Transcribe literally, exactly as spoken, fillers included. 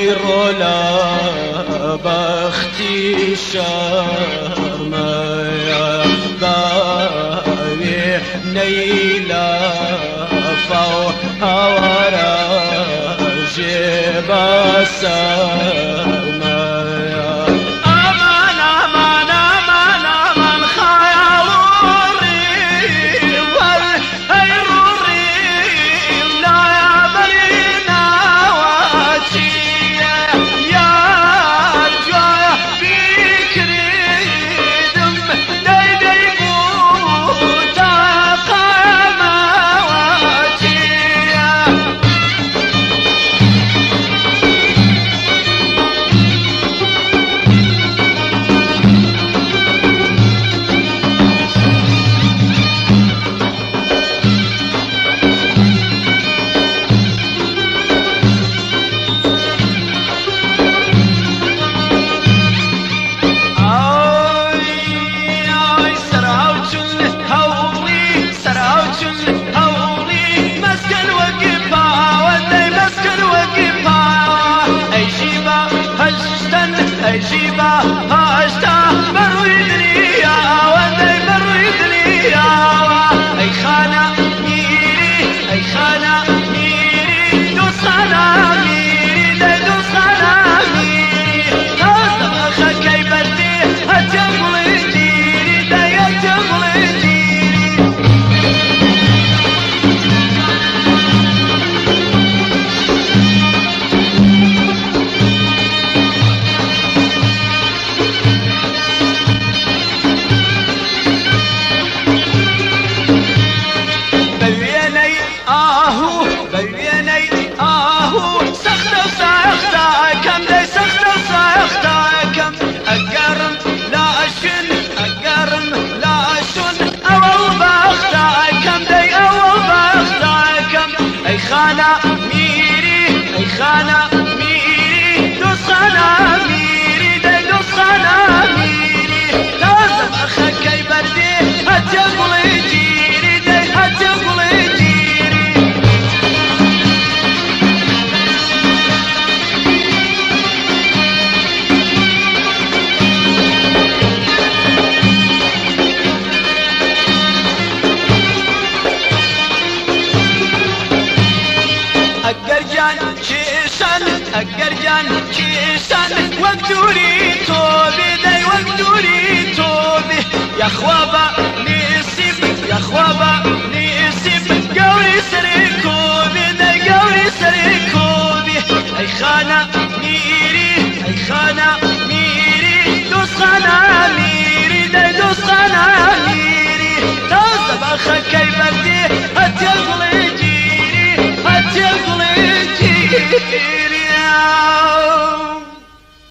رولا بختي شرما يا باوي نيلا فو هورا جيبا سرما جيبا هاشتا بروي دنيا وندي بروي دنيا اي خانا ميري اي خانا ميري دوستانا ميري دي دوستانا ميري هذا خكي بدي هتمل جيري دي هتمل جيري خانا ميري اي خانا ميري دوستانا ميري دي دوستانا ميري لازم اخكي بردي هتقول جيري دي هتقول جيري أقرجان شيشان أقرجان شيشان وقدوري توبي داي وقدوري توبي يا خوابا نسيب يا خوابا نسيب قوري سريكوبي داي قوري سريكوبي أي خانا ميري أي خانا ميري دوس خانا